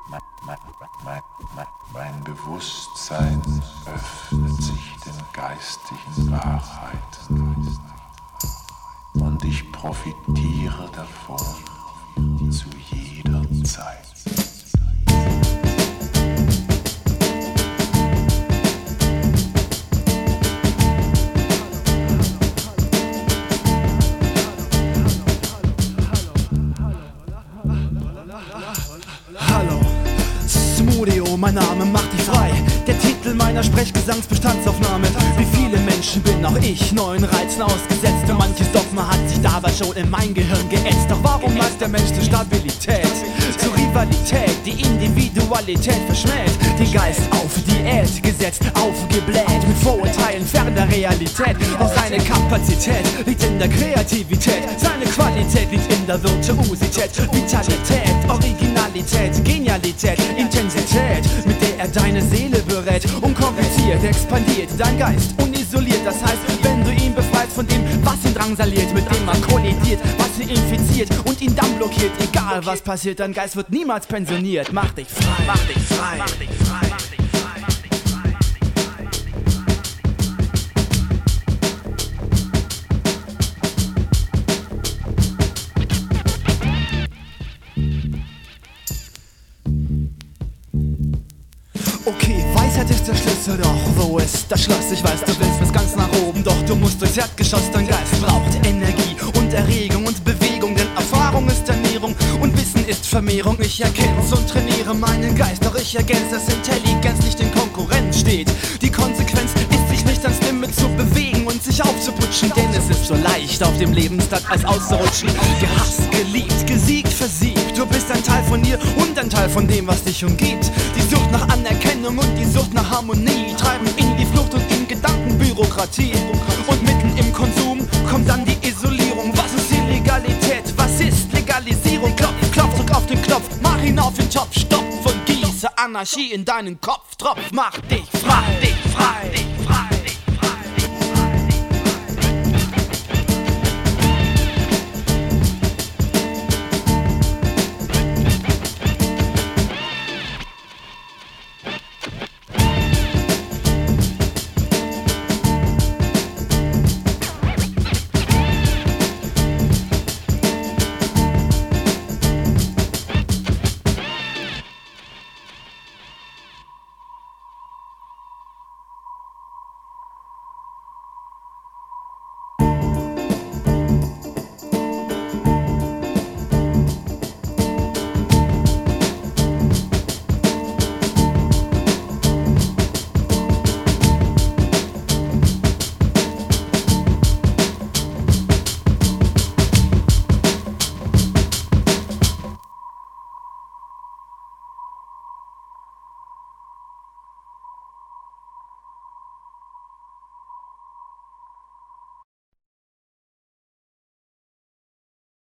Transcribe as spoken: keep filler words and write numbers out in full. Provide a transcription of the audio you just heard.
Mein Bewusstsein öffnet sich den geistigen Wahrheiten und ich profitiere davon zu jeder Zeit. Hallo, Smudio, mein Name macht dich frei. Der Titel meiner Sprechgesangsbestandsaufnahme. Wie viele Menschen bin auch ich neuen Reizen ausgesetzt. Und manches Dogma hat sich dabei schon in mein Gehirn geätzt. Doch warum neigt der Mensch zur Stabilität, zur Rivalität, die Individualität verschmäht, den Geist auf Diät gesetzt, aufgebläht, mit Vorurteilen fern der Realität. Auch seine Kapazität liegt in der Kreativität, seine Qualität liegt in der Virtuosität, Vitalität, Originalität, Genialität, Intensität, mit der er deine Seele berät. Unkompliziert expandiert dein Geist, unisoliert. Das heißt, wenn du ihn befreist von dem, was ihn drangsaliert, mit dem er kollidiert, was ihn infiziert und ihn dann blockiert. Egal was passiert, dein Geist wird niemals pensioniert. Mach dich frei, mach dich frei, mach dich frei, mach dich frei, mach dich frei, mach dich frei. Okay, Weisheit ist der Schlüssel, doch wo ist das Schloss? Ich weiß, du willst bis ganz nach oben, doch du musst durchs Erdgeschoss. Dein Geist braucht Energie und Erregung und Bewegung, denn Erfahrung ist Ernährung und Wissen ist Vermehrung. Ich erkenn's und trainiere meinen Geist, doch ich ergänze, dass Intelligenz nicht in Konkurrenz steht. Die Konsequenz ist, sich nicht ans Limit zu bewegen und sich aufzuputschen, denn es ist so leicht, auf dem Lebensrad als auszurutschen. Gehasst, geliebt, gesiegt, versiegt, du bist ein Teil von dir und ein Teil von dem, was dich umgibt. Die Sucht nach Anerkennung und die Sucht nach Harmonie treiben in die Flucht und in Gedankenbürokratie. Und mitten im Konsum kommt dann die Isolierung. Was ist Illegalität? Was ist Legalisierung? Klopf, Klopf, drück auf den Knopf, mach ihn auf den Topf, stopf und gieße Anarchie in deinen Kopf. Tropf, mach dich frei, mach dich frei.